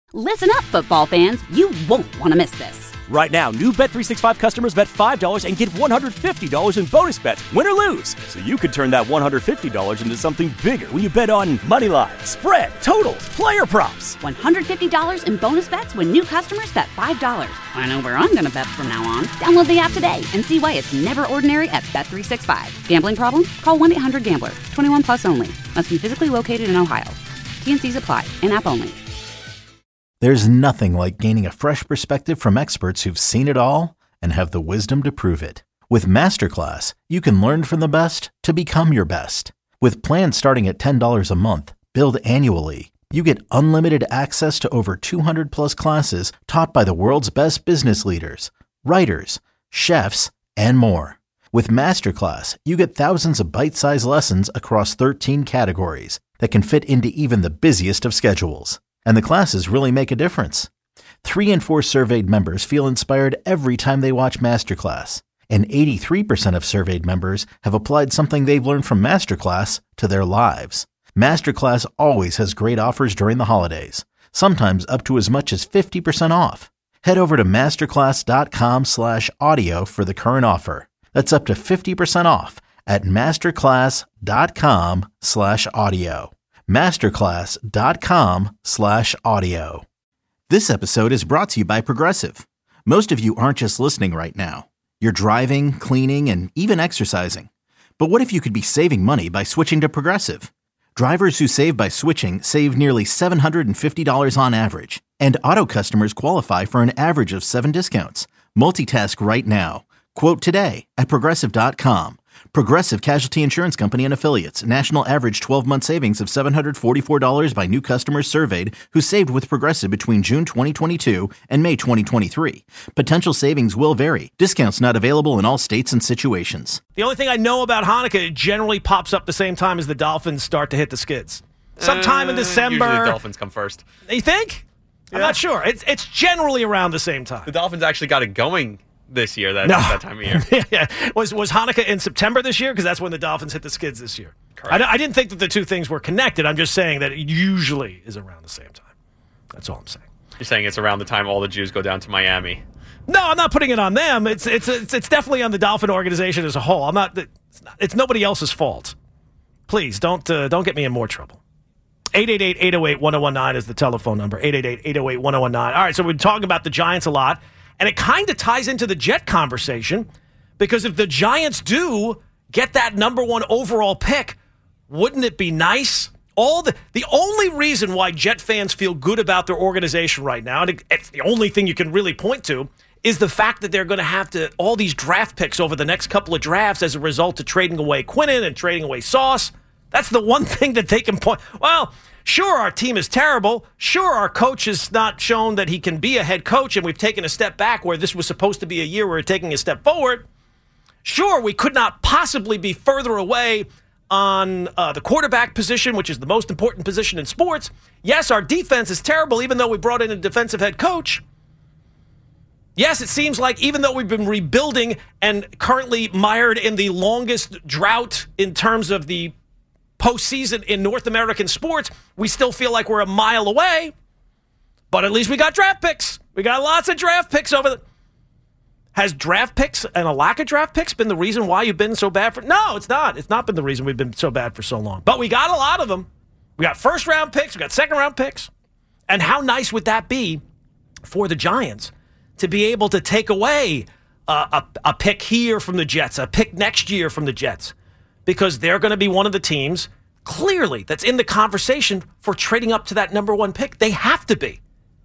Listen up, football fans. You won't want to miss this. Right now, new Bet365 customers bet $5 and get $150 in bonus bets, win or lose. So you could turn that $150 into something bigger when you bet on money line, spread, totals, player props. $150 in bonus bets when new customers bet $5. I know where I'm going to bet from now on. Download the app today and see why it's never ordinary at Bet365. Gambling problem? Call 1-800-GAMBLER. 21 plus only. Must be physically located in Ohio. T&Cs apply. In-app only. There's nothing like gaining a fresh perspective from experts who've seen it all and have the wisdom to prove it. With Masterclass, you can learn from the best to become your best. With plans starting at $10 a month, billed annually, you get unlimited access to over 200 plus classes taught by the world's best business leaders, writers, chefs, and more. With Masterclass, you get thousands of bite-sized lessons across 13 categories that can fit into even the busiest of schedules. And the classes really make a difference. 3 in 4 surveyed members feel inspired every time they watch Masterclass. And 83% of surveyed members have applied something they've learned from Masterclass to their lives. Masterclass always has great offers during the holidays, sometimes up to as much as 50% off. Head over to masterclass.com/audio for the current offer. That's up to 50% off at masterclass.com/audio. masterclass.com/audio. This episode is brought to you by Progressive. Most of you aren't just listening right now. You're driving, cleaning, and even exercising. But what if you could be saving money by switching to Progressive? Drivers who save by switching save nearly $750 on average. And auto customers qualify for an average of 7 discounts. Multitask right now. Quote today at Progressive.com. Progressive Casualty Insurance Company and Affiliates. National average 12-month savings of $744 by new customers surveyed who saved with Progressive between June 2022 and May 2023. Potential savings will vary. Discounts not available in all states and situations. The only thing I know about Hanukkah, it generally pops up the same time as the Dolphins start to hit the skids. Sometime in December. Usually the Dolphins come first. You think? Yeah. I'm not sure. It's generally around the same time. The Dolphins actually got it going this year, that time of year. Yeah. Was Hanukkah in September this year? Because that's when the Dolphins hit the skids this year. Correct. I didn't think that the two things were connected. I'm just saying that it usually is around the same time. That's all I'm saying. You're saying it's around the time all the Jews go down to Miami. No, I'm not putting it on them. It's definitely on the Dolphin organization as a whole. It's nobody else's fault. Please don't get me in more trouble. 888-808-1019 is the telephone number. 888-808-1019. All right, so we're talking about the Giants a lot. And it kind of ties into the Jet conversation because if the Giants do get that number 1 overall pick, wouldn't it be nice? The only reason why Jet fans feel good about their organization right now, and it's the only thing you can really point to, is the fact that they're going to have all these draft picks over the next couple of drafts as a result of trading away Quinnen and trading away Sauce. That's the one thing that they can point. Well, sure, our team is terrible. Sure, our coach has not shown that he can be a head coach, and we've taken a step back where this was supposed to be a year where we're taking a step forward. Sure, we could not possibly be further away on the quarterback position, which is the most important position in sports. Yes, our defense is terrible, even though we brought in a defensive head coach. Yes, it seems like even though we've been rebuilding and currently mired in the longest drought in terms of the postseason in North American sports, we still feel like we're a mile away. But at least we got draft picks. We got lots of draft picks Has draft picks and a lack of draft picks been the reason why you've been so bad for? No, it's not. It's not been the reason we've been so bad for so long. But we got a lot of them. We got first-round picks. We got second-round picks. And how nice would that be for the Giants to be able to take away a pick here from the Jets, a pick next year from the Jets? Because they're going to be one of the teams, clearly, that's in the conversation for trading up to that number 1 pick. They have to be.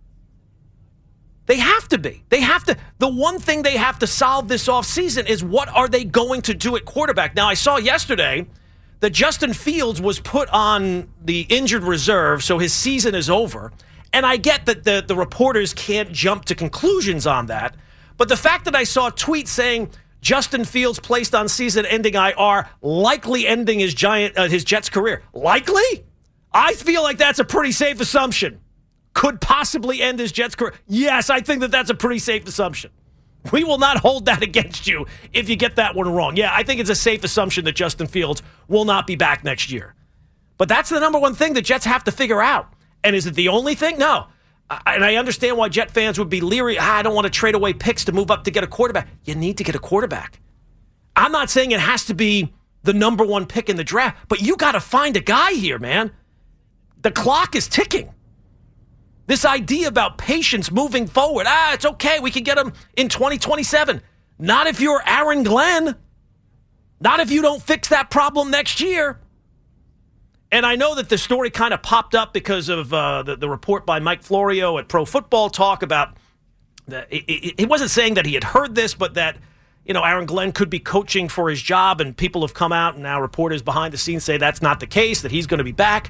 They have to be. The one thing they have to solve this offseason is what are they going to do at quarterback? Now, I saw yesterday that Justin Fields was put on the injured reserve, so his season is over. And I get that the reporters can't jump to conclusions on that. But the fact that I saw a tweet saying Justin Fields placed on season-ending IR, likely ending his Jets career. Likely? I feel like that's a pretty safe assumption. Could possibly end his Jets career. Yes, I think that's a pretty safe assumption. We will not hold that against you if you get that one wrong. Yeah, I think it's a safe assumption that Justin Fields will not be back next year. But that's the number 1 thing the Jets have to figure out. And is it the only thing? No. And I understand why Jet fans would be leery. I don't want to trade away picks to move up to get a quarterback. You need to get a quarterback. I'm not saying it has to be the number one pick in the draft, but you got to find a guy here, man. The clock is ticking. This idea about patience moving forward. It's okay. We can get him in 2027. Not if you're Aaron Glenn. Not if you don't fix that problem next year. And I know that the story kind of popped up because of the report by Mike Florio at Pro Football Talk about that. He wasn't saying that he had heard this, but that, Aaron Glenn could be coaching for his job, and people have come out, and now reporters behind the scenes say that's not the case, that he's going to be back.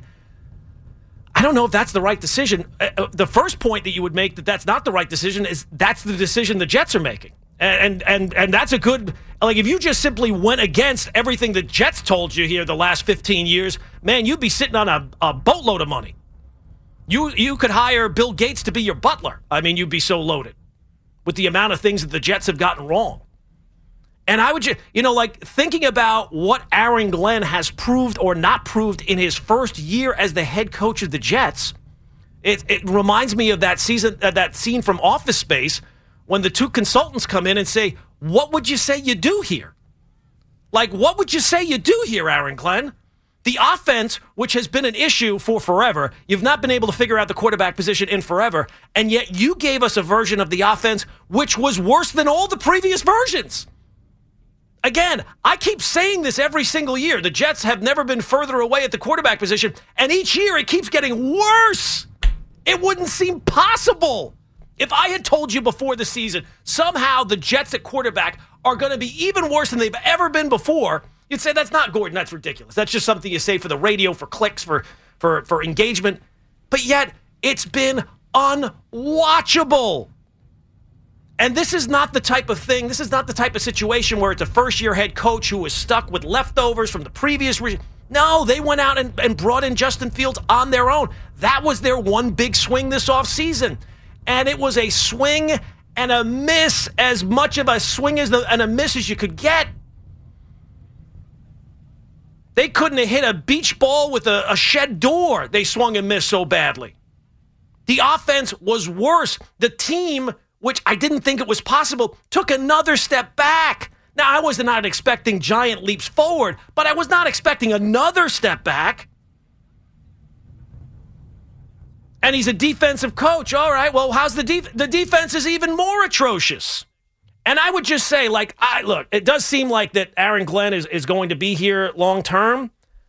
I don't know if that's the right decision. The first point that you would make that that's not the right decision is that's the decision the Jets are making. And that's a good, like, if you just simply went against everything the Jets told you here the last 15 years, man, you'd be sitting on a boatload of money. You could hire Bill Gates to be your butler. I mean, you'd be so loaded with the amount of things that the Jets have gotten wrong. And I would just, thinking about what Aaron Glenn has proved or not proved in his first year as the head coach of the Jets, it reminds me of that scene from Office Space when the two consultants come in and say, what would you say you do here? Like, what would you say you do here, Aaron Glenn? The offense, which has been an issue for forever, you've not been able to figure out the quarterback position in forever, and yet you gave us a version of the offense which was worse than all the previous versions. Again, I keep saying this every single year. The Jets have never been further away at the quarterback position, and each year it keeps getting worse. It wouldn't seem possible. If I had told you before the season, somehow the Jets at quarterback are going to be even worse than they've ever been before, you'd say, that's not Gordon, that's ridiculous. That's just something you say for the radio, for clicks, for engagement. But yet, it's been unwatchable. And this is not the type of thing, this is not the type of situation where it's a first-year head coach who was stuck with leftovers from the previous regime. No, they went out and brought in Justin Fields on their own. That was their one big swing this offseason. And it was a swing and a miss, as much of a swing and a miss as you could get. They couldn't have hit a beach ball with a shed door. They swung and missed so badly. The offense was worse. The team, which I didn't think it was possible, took another step back. Now, I was not expecting giant leaps forward, but I was not expecting another step back. And he's a defensive coach. All right, well, how's the defense is even more atrocious. And I would just say, look, it does seem like that Aaron Glenn is going to be here long term.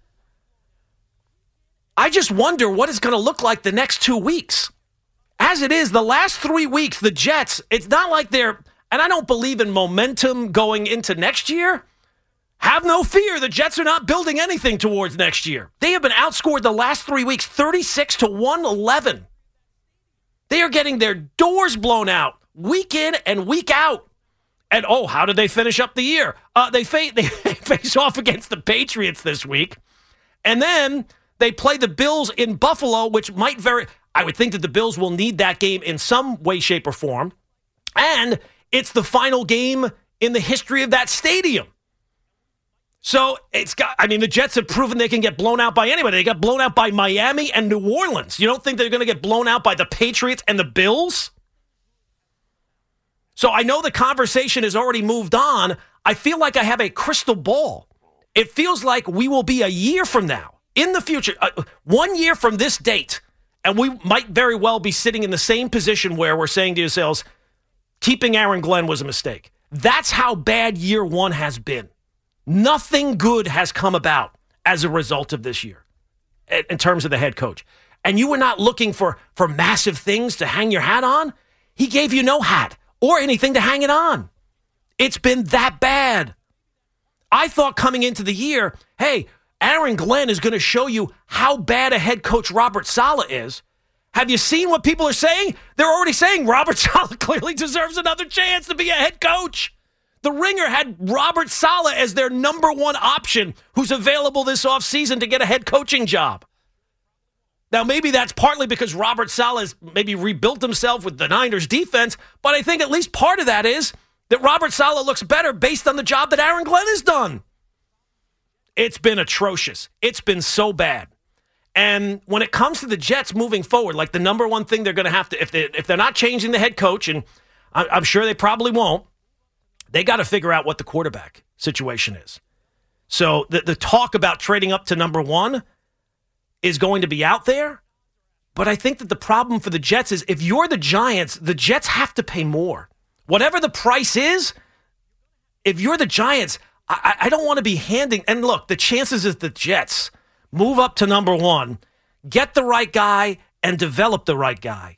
I just wonder what it's going to look like the next 2 weeks. As it is, the last 3 weeks, the Jets, it's not like they're, and I don't believe in momentum going into next year. Have no fear, the Jets are not building anything towards next year. They have been outscored the last 3 weeks 36-111. They are getting their doors blown out week in and week out. And how did they finish up the year? They face off against the Patriots this week. And then they play the Bills in Buffalo, which I would think that the Bills will need that game in some way, shape, or form. And it's the final game in the history of that stadium. So the Jets have proven they can get blown out by anybody. They got blown out by Miami and New Orleans. You don't think they're going to get blown out by the Patriots and the Bills? So I know the conversation has already moved on. I feel like I have a crystal ball. It feels like we will be a year from now, in the future, 1 year from this date, and we might very well be sitting in the same position where we're saying to ourselves, keeping Aaron Glenn was a mistake. That's how bad year one has been. Nothing good has come about as a result of this year in terms of the head coach. And you were not looking for massive things to hang your hat on. He gave you no hat or anything to hang it on. It's been that bad. I thought coming into the year, hey, Aaron Glenn is going to show you how bad a head coach Robert Saleh is. Have you seen what people are saying? They're already saying Robert Saleh clearly deserves another chance to be a head coach. The Ringer had Robert Saleh as their number one option who's available this offseason to get a head coaching job. Now, maybe that's partly because Robert Saleh has maybe rebuilt himself with the Niners defense, but I think at least part of that is that Robert Saleh looks better based on the job that Aaron Glenn has done. It's been atrocious. It's been so bad. And when it comes to the Jets moving forward, like the number one thing they're going to have to, if they're not changing the head coach, and I'm sure they probably won't, they got to figure out what the quarterback situation is. So the talk about trading up to number one is going to be out there. But I think that the problem for the Jets is if you're the Giants, the Jets have to pay more. Whatever the price is, if you're the Giants, I don't want to be handing. And look, the chances is the Jets move up to number one, get the right guy, and develop the right guy.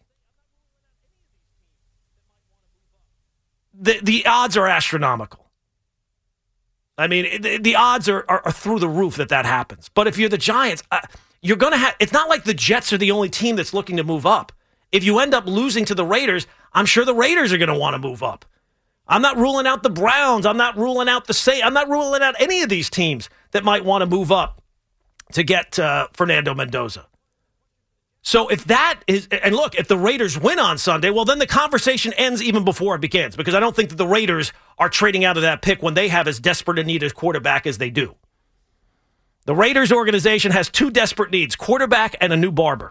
The odds are astronomical. I mean, the odds are through the roof that happens. But if you're the Giants, you're going to have. It's not like the Jets are the only team that's looking to move up. If you end up losing to the Raiders, I'm sure the Raiders are going to want to move up. I'm not ruling out the Browns. I'm not ruling out the Saints. I'm not ruling out any of these teams that might want to move up to get Fernando Mendoza. So if that is, and look, if the Raiders win on Sunday, well, then the conversation ends even before it begins, because I don't think that the Raiders are trading out of that pick when they have as desperate a need as quarterback as they do. The Raiders organization has two desperate needs, quarterback and a new barber.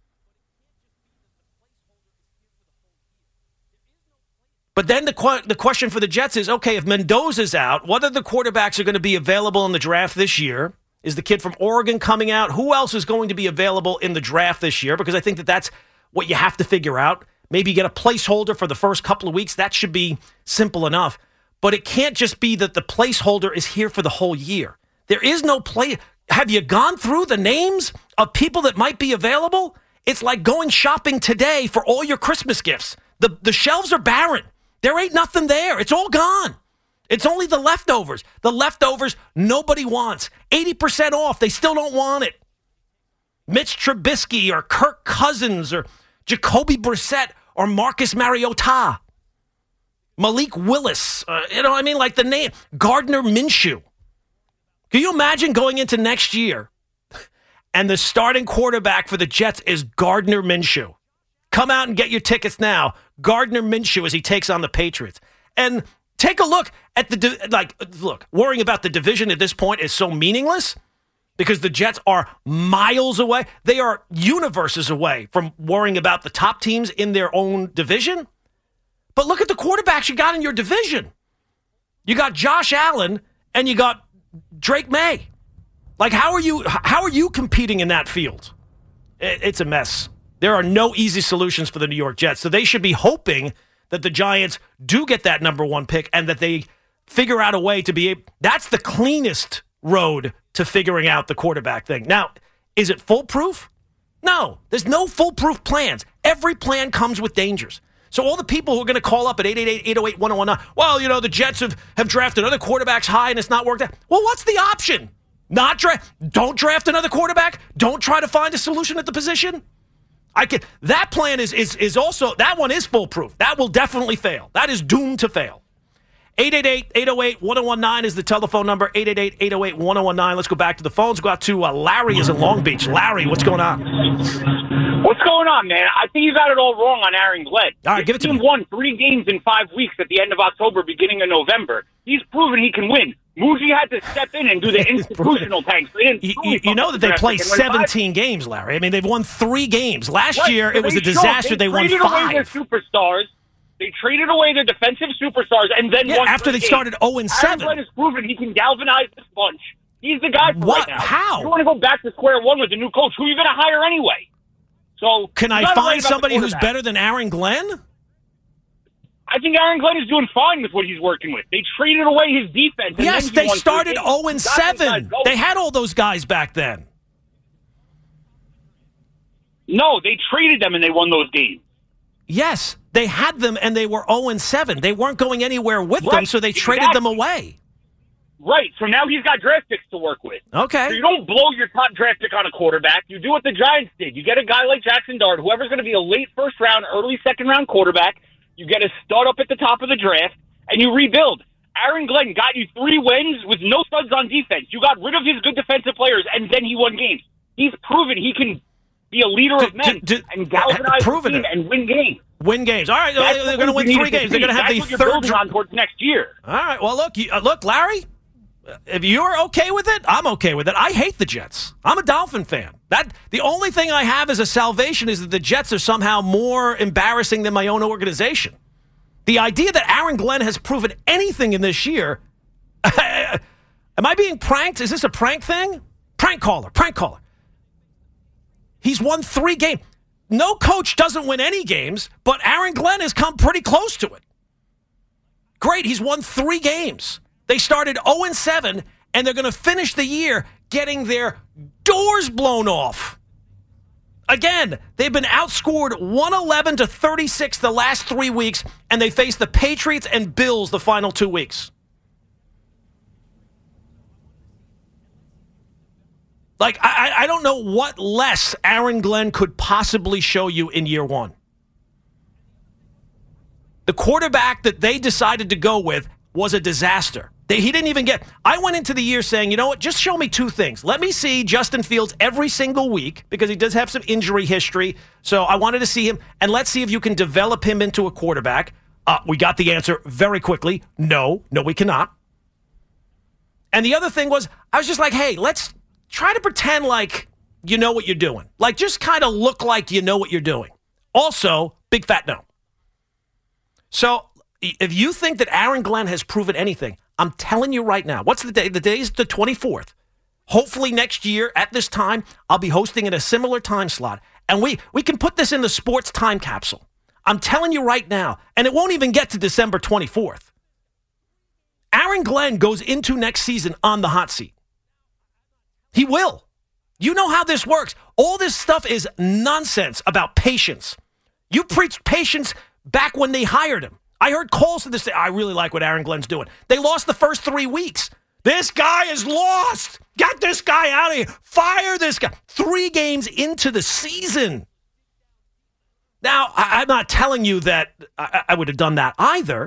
But then the question for the Jets is, okay, if Mendoza's out, what other quarterbacks are going to be available in the draft this year? Is the kid from Oregon coming out? Who else is going to be available in the draft this year? Because I think that that's what you have to figure out. Maybe get a placeholder for the first couple of weeks. That should be simple enough. But it can't just be that the placeholder is here for the whole year. There is no play. Have you gone through the names of people that might be available? It's like going shopping today for all your Christmas gifts. The shelves are barren. There ain't nothing there. It's all gone. It's only the leftovers. The leftovers nobody wants. 80% off. They still don't want it. Mitch Trubisky or Kirk Cousins or Jacoby Brissett or Marcus Mariota. Malik Willis. Like the name. Gardner Minshew. Can you imagine going into next year and the starting quarterback for the Jets is Gardner Minshew? Come out and get your tickets now. Gardner Minshew as he takes on the Patriots. And take a look at worrying about the division at this point is so meaningless because the Jets are miles away. They are universes away from worrying about the top teams in their own division. But look at the quarterbacks you got in your division. You got Josh Allen and you got Drake May. Like, how are you competing in that field? It's a mess. There are no easy solutions for the New York Jets. So they should be hoping that the Giants do get that number one pick and that they figure out a way to be able. That's the cleanest road to figuring out the quarterback thing. Now, is it foolproof? No, there's no foolproof plans. Every plan comes with dangers. So all the people who are going to call up at 888-808-1019, well, the Jets have drafted other quarterbacks high and it's not worked out. Well, what's the option? Don't draft another quarterback? Don't try to find a solution at the position? That plan is also, that one is foolproof. That will definitely fail. That is doomed to fail. 888-808-1019 is the telephone number, 888-808-1019. Let's go back to the phones. Go out to Larry is in Long Beach. Larry, what's going on? What's going on, man? I think you got it all wrong on Aaron Glenn. All right, give it to me. He won 3 games in 5 weeks at the end of October, beginning of November. He's proven he can win. Muji had to step in and do the institutional tanks. You know that they play 17 games, Larry. I mean, they've won 3 games. Last year, it was a disaster. They won 5. They traded away their superstars. They traded away their defensive superstars and then won after they started 0-7. Aaron Glenn has proven he can galvanize this bunch. He's the guy for right now. How? You want to go back to square one with the new coach. Who are you going to hire anyway? So can I find somebody who's better than Aaron Glenn? I think Aaron Glenn is doing fine with what he's working with. They traded away his defense. And yes, they started 0-7. They had all those guys back then. No, they traded them and they won those games. Yes, they had them and they were 0-7. They weren't going anywhere with them, so they traded them away. Right, so now he's got draft picks to work with. Okay. So you don't blow your top draft pick on a quarterback. You do what the Giants did. You get a guy like Jackson Dart, whoever's going to be a late first round, early second round quarterback. You get a stud up at the top of the draft, and you rebuild. Aaron Glenn got you 3 wins with no studs on defense. You got rid of his good defensive players, and then he won games. He's proven he can be a leader of men and galvanize the team and win games. Win games. All right, they're going to win 3 games. They're going to have the third on towards next year. All right. Well, look, Larry. If you're okay with it, I'm okay with it. I hate the Jets. I'm a Dolphin fan. The only thing I have as a salvation is that the Jets are somehow more embarrassing than my own organization. The idea that Aaron Glenn has proven anything in this year, am I being pranked? Is this a prank thing? Prank caller. He's won 3 games. No coach doesn't win any games, but Aaron Glenn has come pretty close to it. Great, he's won 3 games. They started 0-7, and they're going to finish the year getting their doors blown off. Again, they've been outscored 111-36 the last 3 weeks, and they face the Patriots and Bills the final 2 weeks. Like, I don't know what less Aaron Glenn could possibly show you in year 1. The quarterback that they decided to go with was a disaster. He didn't even get... I went into the year saying, you know what, just show me 2 things. Let me see Justin Fields every single week, because he does have some injury history, so I wanted to see him, and let's see if you can develop him into a quarterback. We got the answer very quickly. No, we cannot. And the other thing was, I was just like, hey, let's try to pretend like you know what you're doing. Like, just kind of look like you know what you're doing. Also, big fat no. So, if you think that Aaron Glenn has proven anything, I'm telling you right now, what's the day? The day is the 24th. Hopefully next year at this time, I'll be hosting in a similar time slot. And we can put this in the sports time capsule. I'm telling you right now, and it won't even get to December 24th. Aaron Glenn goes into next season on the hot seat. He will. You know how this works. All this stuff is nonsense about patience. You preached patience back when they hired him. I heard calls to this day. I really like what Aaron Glenn's doing. They lost the first 3 weeks. This guy is lost. Get this guy out of here. Fire this guy. 3 games into the season. Now, I'm not telling you that I would have done that either.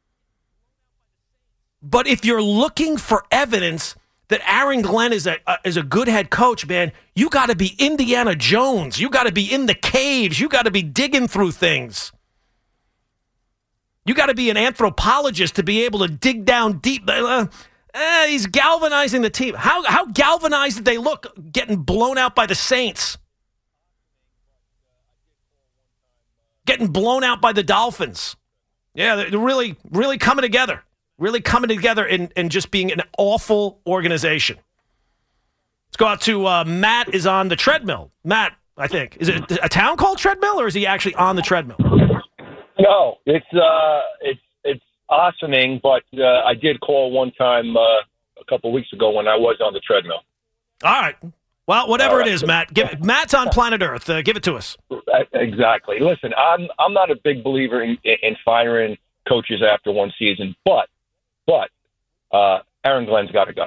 But if you're looking for evidence that Aaron Glenn is a good head coach, man, you got to be Indiana Jones. You got to be in the caves. You got to be digging through things. You got to be an anthropologist to be able to dig down deep. He's galvanizing the team. How galvanized did they look getting blown out by the Saints? Getting blown out by the Dolphins. Yeah, they're really, really coming together. Really coming together and just being an awful organization. Let's go out to Matt is on the treadmill. Matt, I think. Is it a town called Treadmill, or is he actually on the treadmill? No, it's awesomeing, but I did call one time a couple of weeks ago when I was on the treadmill. All right. Well, whatever it is, Matt. Matt's on planet Earth. Give it to us. Exactly. Listen, I'm not a big believer in firing coaches after one season, but Aaron Glenn's got to go.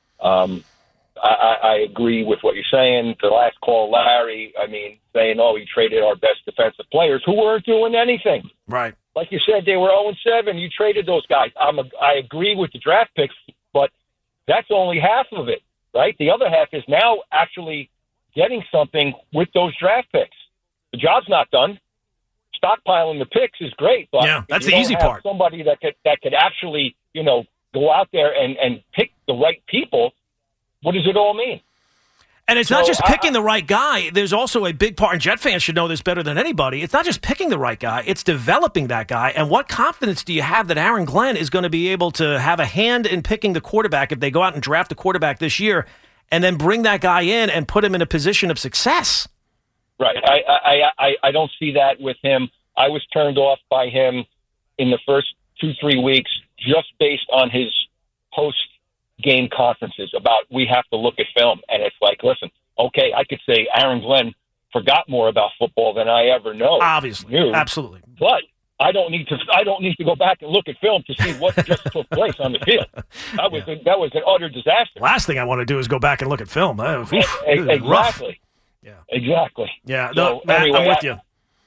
I agree with what you're saying. The last call, Larry, saying, he traded our best defensive players who weren't doing anything. Right. Like you said, they were 0-7. You traded those guys. I agree with the draft picks, but that's only half of it, right? The other half is now actually getting something with those draft picks. The job's not done. Stockpiling the picks is great, but yeah, that's the easy part. Somebody that could actually, go out there and pick the right people. What does it all mean? And it's not just picking the right guy. There's also a big part, and Jet fans should know this better than anybody. It's not just picking the right guy. It's developing that guy. And what confidence do you have that Aaron Glenn is going to be able to have a hand in picking the quarterback if they go out and draft a quarterback this year and then bring that guy in and put him in a position of success? Right. I don't see that with him. I was turned off by him in the first 2-3 weeks just based on his post-game conferences about we have to look at film. And it's like, listen, okay, I could say Aaron Glenn forgot more about football than I ever know. Obviously. Absolutely. But I don't need to go back and look at film to see what just took place on the field. That was an utter disaster. Last thing I want to do is go back and look at film. Exactly. Yeah. Exactly. Yeah. So, Matt, anyway, I'm with you.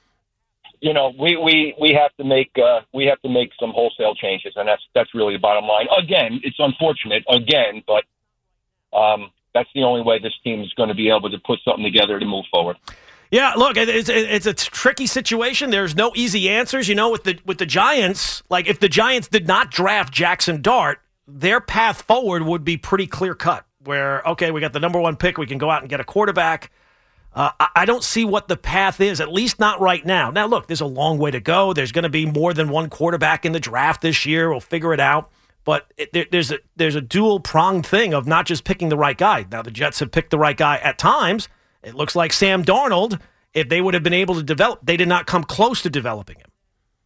We have to make some wholesale changes, and that's really the bottom line. Again, it's unfortunate, but that's the only way this team is going to be able to put something together to move forward. Yeah, look, it's a tricky situation. There's no easy answers. With the Giants, like if the Giants did not draft Jackson Dart, their path forward would be pretty clear-cut, where, okay, we got the number one pick, we can go out and get a quarterback. I don't see what the path is, at least not right now. Now, look, there's a long way to go. There's going to be more than one quarterback in the draft this year. We'll figure it out. But there's a dual-pronged thing of not just picking the right guy. Now, the Jets have picked the right guy at times. It looks like Sam Darnold, if they would have been able to develop, they did not come close to developing him.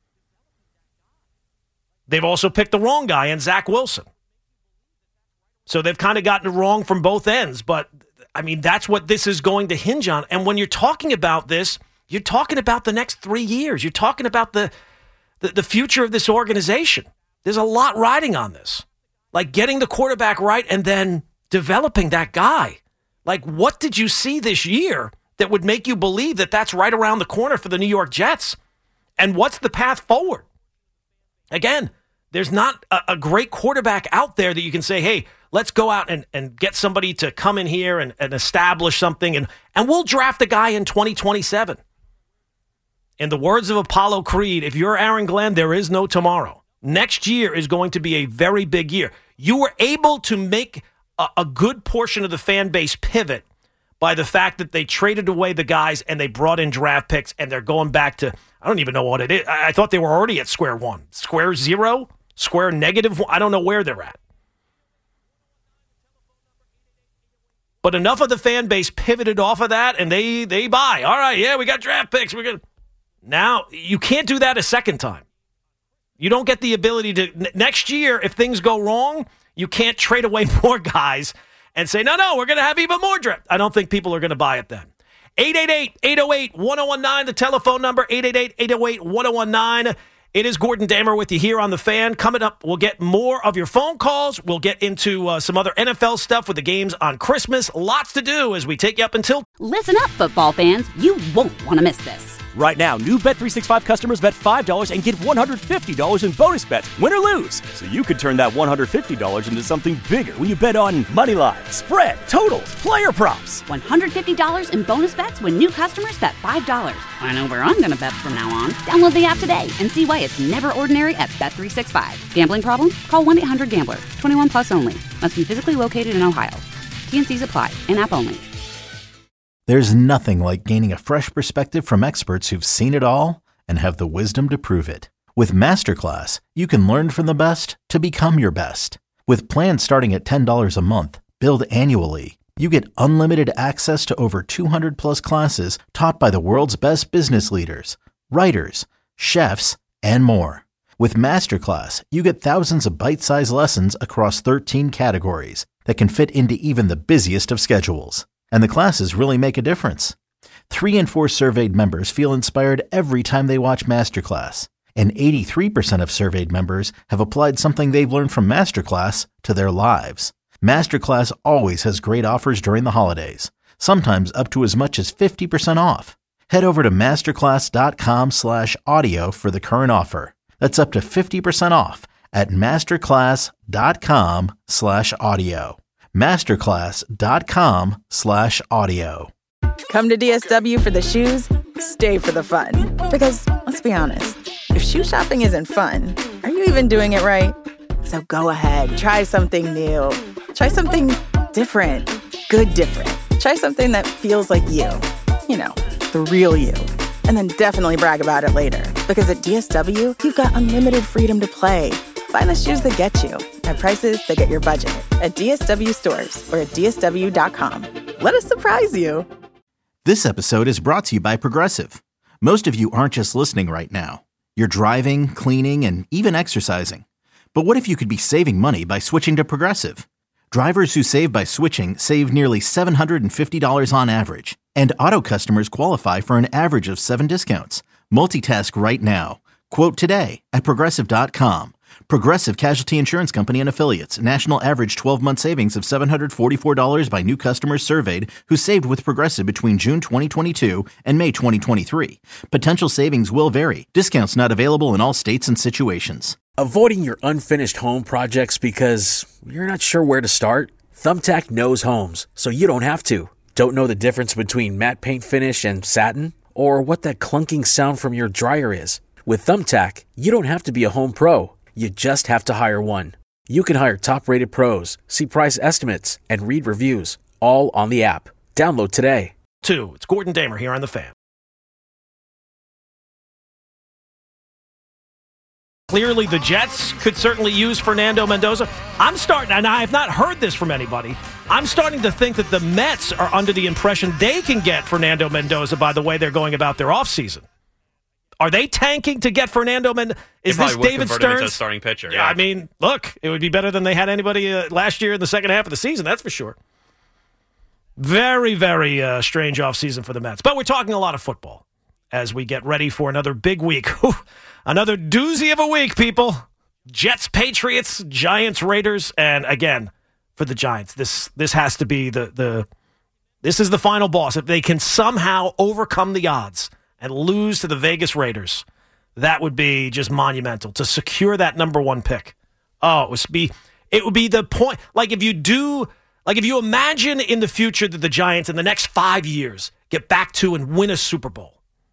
They've also picked the wrong guy in Zach Wilson. So they've kind of gotten it wrong from both ends. But, I mean, that's what this is going to hinge on. And when you're talking about this, you're talking about the next 3 years. You're talking about the future of this organization. There's a lot riding on this. Like getting the quarterback right and then developing that guy. Like, what did you see this year that would make you believe that that's right around the corner for the New York Jets? And what's the path forward? Again, there's not a great quarterback out there that you can say, hey, let's go out and get somebody to come in here and establish something, and we'll draft a guy in 2027. In the words of Apollo Creed, if you're Aaron Glenn, there is no tomorrow. Next year is going to be a very big year. You were able to make a good portion of the fan base pivot by the fact that they traded away the guys and they brought in draft picks, and they're going back to, I don't even know what it is. I thought they were already at square one. Square zero? Square negative? I don't know where they're at. But enough of the fan base pivoted off of that, and they buy. All right, yeah, we got draft picks. Now, you can't do that a second time. You don't get the ability to, next year, if things go wrong, you can't trade away more guys and say, no, we're going to have even more draft. I don't think people are going to buy it then. 888-808-1019, the telephone number, 888-808-1019. It is Gordon Damer with you here on The Fan. Coming up, we'll get more of your phone calls. We'll get into some other NFL stuff with the games on Christmas. Lots to do as we take you up until... Listen up, football fans. You won't want to miss this. Right now, new Bet365 customers bet $5 and get $150 in bonus bets, win or lose. So you could turn that $150 into something bigger when you bet on money line, spread, totals, player props. $150 in bonus bets when new customers bet $5. I know where I'm going to bet from now on. Download the app today and see why it's never ordinary at Bet365. Gambling problem? Call 1-800-GAMBLER. 21 plus only. Must be physically located in Ohio. T&Cs apply. In-app only. There's nothing like gaining a fresh perspective from experts who've seen it all and have the wisdom to prove it. With Masterclass, you can learn from the best to become your best. With plans starting at $10 a month, billed annually, you get unlimited access to over 200 plus classes taught by the world's best business leaders, writers, chefs, and more. With Masterclass, you get thousands of bite-sized lessons across 13 categories that can fit into even the busiest of schedules. And the classes really make a difference. 3 in 4 surveyed members feel inspired every time they watch Masterclass. And 83% of surveyed members have applied something they've learned from Masterclass to their lives. Masterclass always has great offers during the holidays, sometimes up to as much as 50% off. Head over to masterclass.com/audio for the current offer. That's up to 50% off at masterclass.com/audio. masterclass.com/audio. Come to DSW for the shoes, stay for the fun. Because, let's be honest, if shoe shopping isn't fun, are you even doing it right? So go ahead, try something new. Try something different. Good different. Try something that feels like you. You know, the real you. And then definitely brag about it later. Because at DSW, you've got unlimited freedom to play. Find the shoes that get you at prices that get your budget at DSW stores or at DSW.com. Let us surprise you. This episode is brought to you by Progressive. Most of you aren't just listening right now. You're driving, cleaning, and even exercising. But what if you could be saving money by switching to Progressive? Drivers who save by switching save nearly $750 on average. And auto customers qualify for an average of 7 discounts. Multitask right now. Quote today at Progressive.com. Progressive Casualty Insurance Company and Affiliates. National average 12-month savings of $744 by new customers surveyed who saved with Progressive between June 2022 and May 2023. Potential savings will vary. Discounts not available in all states and situations. Avoiding your unfinished home projects because you're not sure where to start? Thumbtack knows homes, so you don't have to. Don't know the difference between matte paint finish and satin? Or what that clunking sound from your dryer is? With Thumbtack, you don't have to be a home pro. You just have to hire one. You can hire top-rated pros, see price estimates, and read reviews, all on the app. Download today. It's Gordon Damer here on The Fan. Clearly, the Jets could certainly use Fernando Mendoza. I'm starting, and I have not heard this from anybody, I'm starting to think that the Mets are under the impression they can get Fernando Mendoza by the way they're going about their offseason. Are they tanking to get Fernando Mendoza? Is this David Stearns? Starting pitcher. Yeah, I mean, look, it would be better than they had anybody last year in the second half of the season, that's for sure. Very, very strange offseason for the Mets. But we're talking a lot of football as we get ready for another big week. Another doozy of a week, people. Jets, Patriots, Giants, Raiders, and again, for the Giants, this has to be this is the final boss. If they can somehow overcome the odds and lose to the Vegas Raiders, that would be just monumental to secure that number one pick. Oh, it would be the point. Like if you imagine in the future that the Giants in the next 5 years get back to and win a Super Bowl,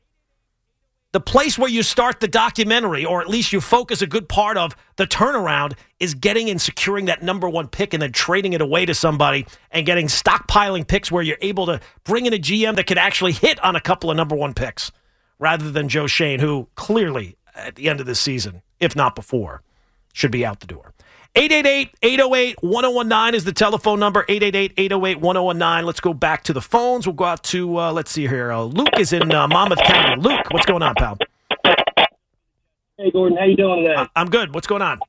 the place where you start the documentary, or at least you focus a good part of the turnaround, is getting and securing that number one pick and then trading it away to somebody and getting stockpiling picks where you're able to bring in a GM that can actually hit on a couple of number one picks rather than Joe Schoen, who clearly at the end of this season, if not before, should be out the door. 888-808-1019 is the telephone number, 888-808-1019. Let's go back to the phones. We'll go out to, let's see here. Luke is in Monmouth County. Luke, what's going on, pal? Hey, Gordon. How you doing today? I'm good. What's going on?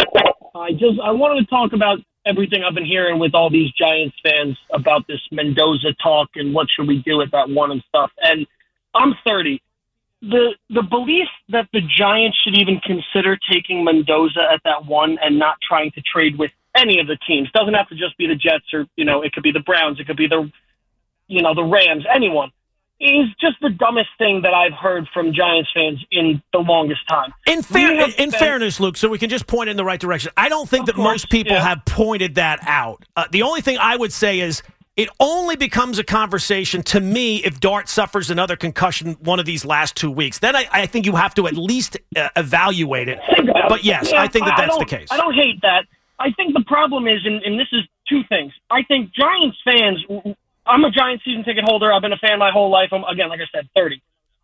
I wanted to talk about everything I've been hearing with all these Giants fans about this Mendoza talk and what should we do at that one and stuff. And I'm 30. The belief that the Giants should even consider taking Mendoza at that one and not trying to trade with any of the teams, doesn't have to just be the Jets or, it could be the Browns, it could be the Rams, anyone, is just the dumbest thing that I've heard from Giants fans in the longest time. In fairness, Luke, so we can just point in the right direction, I don't think that most people have pointed that out. The only thing I would say is it only becomes a conversation to me if Dart suffers another concussion one of these last 2 weeks. Then I think you have to at least evaluate it. But yes, I think that's the case. I don't hate that. I think the problem is, and this is two things. I think Giants fans, I'm a Giants season ticket holder. I've been a fan my whole life. I'm, again, like I said, 30.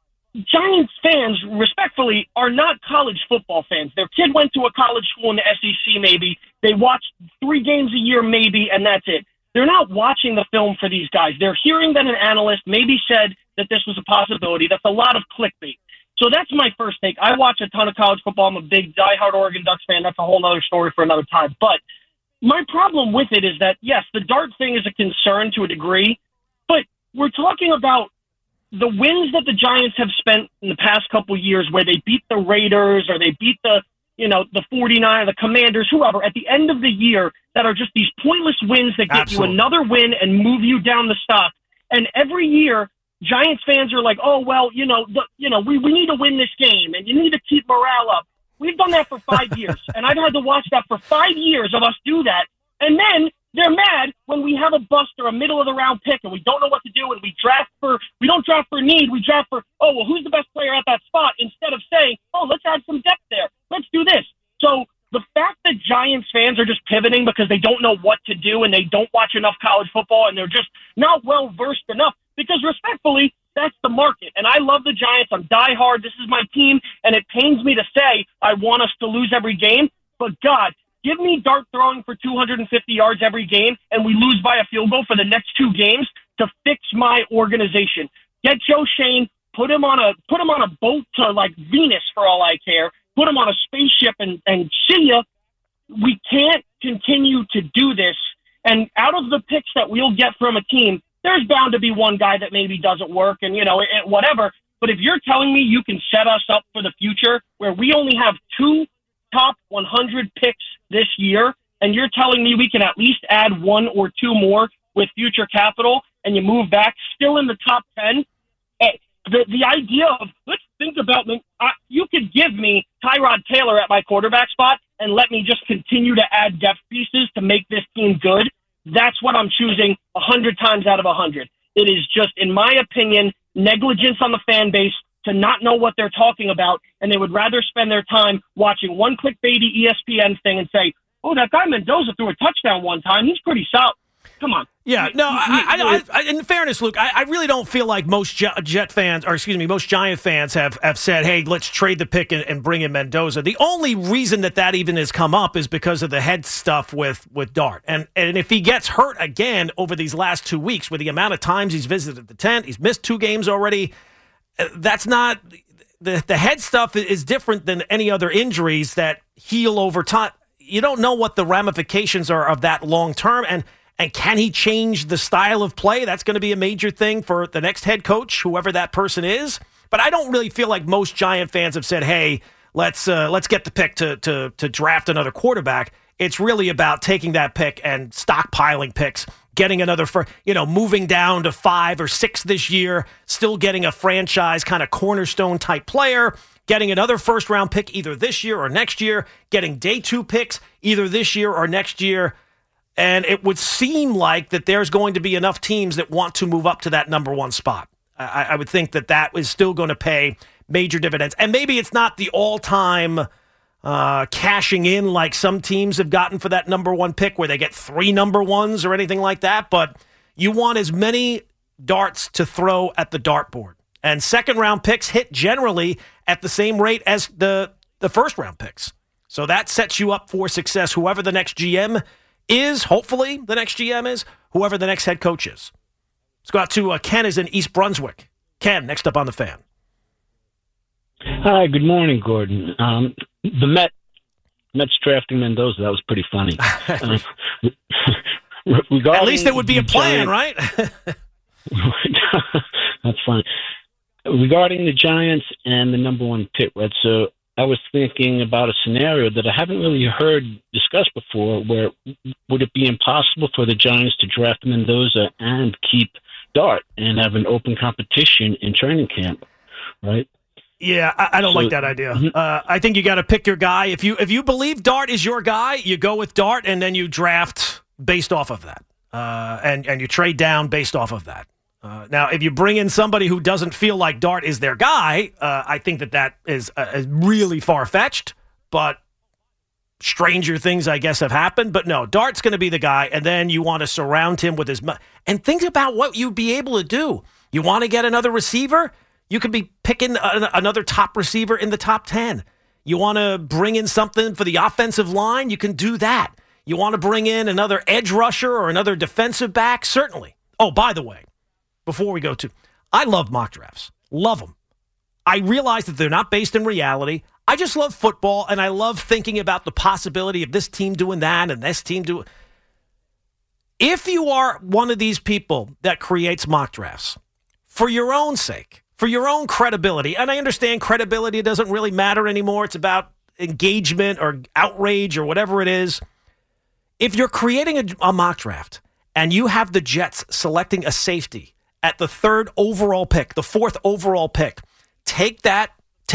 Giants fans, respectfully, are not college football fans. Their kid went to a college school in the SEC maybe. They watched 3 games a year maybe, and that's it. They're not watching the film for these guys. They're hearing that an analyst maybe said that this was a possibility. That's a lot of clickbait. So that's my first take. I watch a ton of college football. I'm a big diehard Oregon Ducks fan. That's a whole other story for another time. But my problem with it is that, yes, the Dart thing is a concern to a degree, but we're talking about the wins that the Giants have spent in the past couple years where they beat the Raiders or they beat the 49, the Commanders, whoever, at the end of the year that are just these pointless wins that get you another win and move you down the stock. And every year, Giants fans are like, oh, well, we need to win this game and you need to keep morale up. We've done that for 5 years, and I've had to watch that for 5 years of us do that. And then they're mad when we have a bust or a middle-of-the-round pick and we don't know what to do and we don't draft for need, we draft for, who's the best player at that spot, instead of saying, let's add some depth there. Let's do this. So the fact that Giants fans are just pivoting because they don't know what to do and they don't watch enough college football and they're just not well-versed enough, because respectfully, that's the market. And I love the Giants. I'm diehard. This is my team, and it pains me to say I want us to lose every game, but God, give me Dart throwing for 250 yards every game and we lose by a field goal for the next 2 games to fix my organization. Get Joe Schoen, put him on a boat to like Venus for all I care, put him on a spaceship and see ya. We can't continue to do this. And out of the picks that we'll get from a team, there's bound to be one guy that maybe doesn't work and, whatever. But if you're telling me you can set us up for the future where we only have 2 top 100 picks this year, and you're telling me we can at least add 1 or 2 more with future capital, and you move back still in the top 10, the idea of, let's think about, you could give me Tyrod Taylor at my quarterback spot and let me just continue to add depth pieces to make this team good. That's what I'm choosing 100 times out of 100. It is just, in my opinion, negligence on the fan base to not know what they're talking about, and they would rather spend their time watching one clickbaity ESPN thing and say, oh, that guy Mendoza threw a touchdown one time. He's pretty solid. Come on. Yeah, no, I in fairness, Luke, I really don't feel like most Jet fans, or excuse me, most Giant fans have said, hey, let's trade the pick and bring in Mendoza. The only reason that even has come up is because of the head stuff with Dart. And if he gets hurt again over these last 2 weeks, with the amount of times he's visited the tent, he's missed 2 games already, that's not, the head stuff is different than any other injuries that heal over time. You don't know what the ramifications are of that long term, and can he change the style of play? That's going to be a major thing for the next head coach, whoever that person is. But I don't really feel like most Giant fans have said, hey, let's get the pick to draft another quarterback. It's really about taking that pick and stockpiling picks, getting another, moving down to 5 or 6 this year, still getting a franchise kind of cornerstone type player, getting another first-round pick either this year or next year, getting day 2 picks either this year or next year. And it would seem like that there's going to be enough teams that want to move up to that number 1 spot. I would think that is still going to pay major dividends. And maybe it's not the all-time cashing in like some teams have gotten for that number 1 pick where they get 3 number 1s or anything like that. But you want as many darts to throw at the dartboard. And second-round picks hit generally at the same rate as the first-round picks. So that sets you up for success, whoever the next GM is, hopefully the next GM is, whoever the next head coach is. Let's go out to Ken is in East Brunswick. Ken, next up on the Fan. Hi, good morning, Gordon. The Mets drafting Mendoza, that was pretty funny. At least there would be a plan, right? That's funny. Regarding the Giants and the number 1 pick, right? So I was thinking about a scenario that I haven't really heard discussed before, where would it be impossible for the Giants to draft Mendoza and keep Dart and have an open competition in training camp, right? Yeah, I don't like that idea. I think you got to pick your guy. If you believe Dart is your guy, you go with Dart, and then you draft based off of that, and you trade down based off of that. Now, if you bring in somebody who doesn't feel like Dart is their guy, I think that is really far-fetched, but stranger things, I guess, have happened. But no, Dart's going to be the guy, and then you want to surround him with his money. And think about what you'd be able to do. You want to get another receiver? You could be picking another top receiver in the top 10. You want to bring in something for the offensive line? You can do that. You want to bring in another edge rusher or another defensive back? Certainly. Oh, by the way, before we go to, I love mock drafts. Love them. I realize that they're not based in reality. I just love football, and I love thinking about the possibility of this team doing that and this team doing. If you are one of these people that creates mock drafts for your own sake, for your own credibility, and I understand credibility doesn't really matter anymore. It's about engagement or outrage or whatever it is. If you're creating a mock draft and you have the Jets selecting a safety at the 3rd overall pick, the 4th overall pick, take that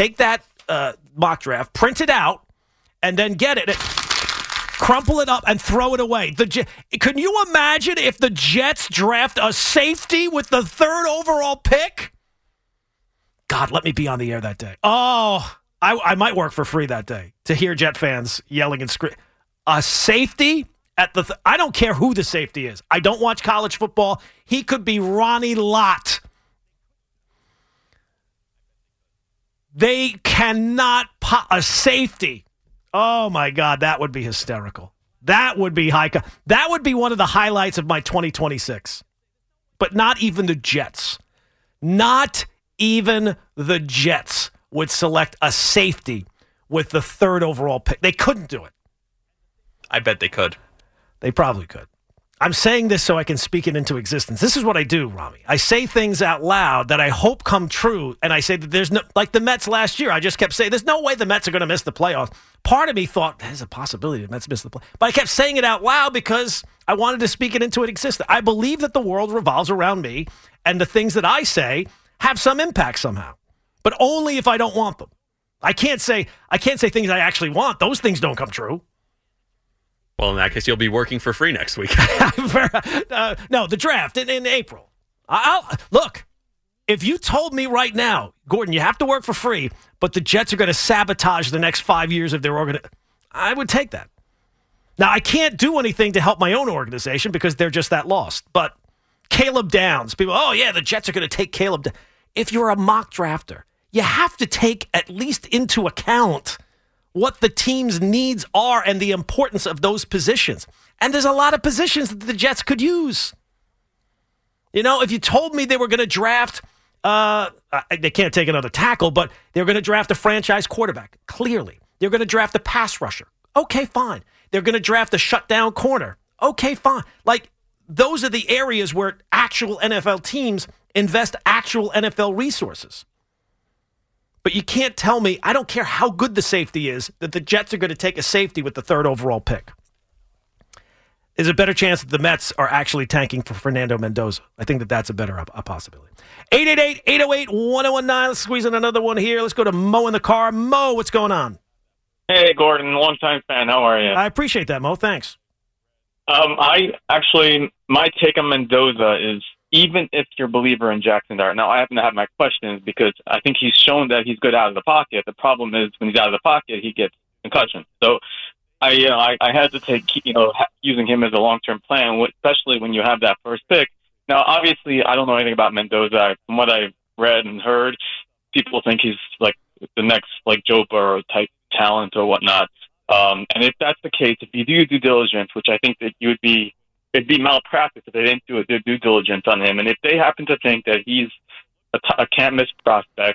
mock draft, print it out, and then get it, crumple it up, and throw it away. Can you imagine if the Jets draft a safety with the 3rd overall pick? God, let me be on the air that day. Oh, I might work for free that day to hear Jet fans yelling and screaming. A safety at the I don't care who the safety is. I don't watch college football. He could be Ronnie Lott. They cannot a safety. Oh my God, that would be hysterical. That would be that would be one of the highlights of my 2026. But not even the Jets. Not even the Jets would select a safety with the 3rd overall pick. They couldn't do it. I bet they could. They probably could. I'm saying this so I can speak it into existence. This is what I do, Rami. I say things out loud that I hope come true, and I say that there's no, like the Mets last year, I just kept saying, there's no way the Mets are going to miss the playoffs. Part of me thought, there's a possibility the Mets miss the playoffs. But I kept saying it out loud because I wanted to speak it into existence. I believe that the world revolves around me, and the things that I say have some impact somehow, but only if I don't want them. I can't say things I actually want. Those things don't come true. Well, in that case, you'll be working for free next week. No, the draft in April. Look, if you told me right now, Gordon, you have to work for free, but the Jets are going to sabotage the next 5 years of their organization, I would take that. Now, I can't do anything to help my own organization because they're just that lost. But Caleb Downs, people, oh, yeah, the Jets are going to take Caleb Downs. If you're a mock drafter, you have to take at least into account what the team's needs are and the importance of those positions. And there's a lot of positions that the Jets could use. You know, if you told me they were going to draft, they can't take another tackle, but they're going to draft a franchise quarterback, clearly. They're going to draft a pass rusher. Okay, fine. They're going to draft a shutdown corner. Okay, fine. Like, those are the areas where actual NFL teams invest actual NFL resources. But you can't tell me, I don't care how good the safety is, that the Jets are going to take a safety with the 3rd overall pick. There's a better chance that the Mets are actually tanking for Fernando Mendoza. I think that that's a better possibility. 888-808-1019. Let's squeeze in another one here. Let's go to Mo in the car. Mo, what's going on? Hey, Gordon, longtime fan. How are you? I appreciate that, Mo. Thanks. My take on Mendoza is, even if you're a believer in Jackson Dart, now I happen to have my questions because I think he's shown that he's good out of the pocket. The problem is when he's out of the pocket, he gets concussion. So I hesitate, using him as a long-term plan, especially when you have that first pick. Now, obviously, I don't know anything about Mendoza. From what I've read and heard, people think he's like the next like Joe Burrow type talent or whatnot. And if that's the case, if you do due diligence, which I think that it'd be malpractice if they didn't do their due diligence on him. And if they happen to think that he's a can't-miss prospect,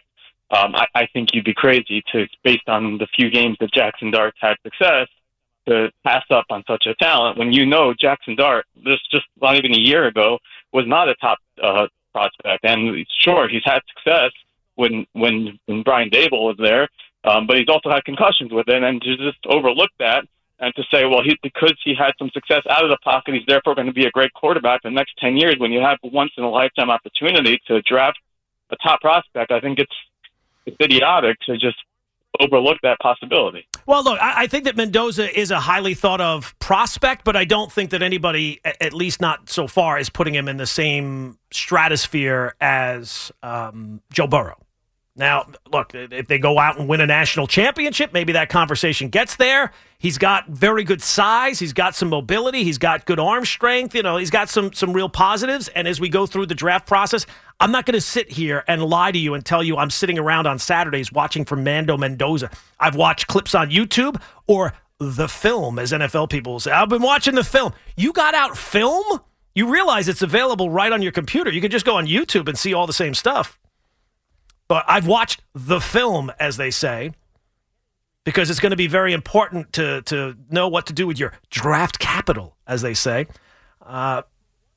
I think you'd be crazy to, based on the few games that Jackson Dart's had success, to pass up on such a talent when you know Jackson Dart, this just not even a year ago, was not a top prospect. And sure, he's had success when Brian Daboll was there, but he's also had concussions with it, and to just overlook that and to say, well, because he had some success out of the pocket, he's therefore going to be a great quarterback in the next 10 years when you have a once-in-a-lifetime opportunity to draft a top prospect. I think it's idiotic to just overlook that possibility. Well, look, I think that Mendoza is a highly thought of prospect, but I don't think that anybody, at least not so far, is putting him in the same stratosphere as Joe Burrow. Now, look, if they go out and win a national championship, maybe that conversation gets there. He's got very good size. He's got some mobility. He's got good arm strength. He's got some real positives. And as we go through the draft process, I'm not going to sit here and lie to you and tell you I'm sitting around on Saturdays watching Fernando Mendoza. I've watched clips on YouTube or the film, as NFL people will say. I've been watching the film. You got out film? You realize it's available right on your computer. You can just go on YouTube and see all the same stuff. But I've watched the film, as they say, because it's going to be very important to know what to do with your draft capital, as they say. But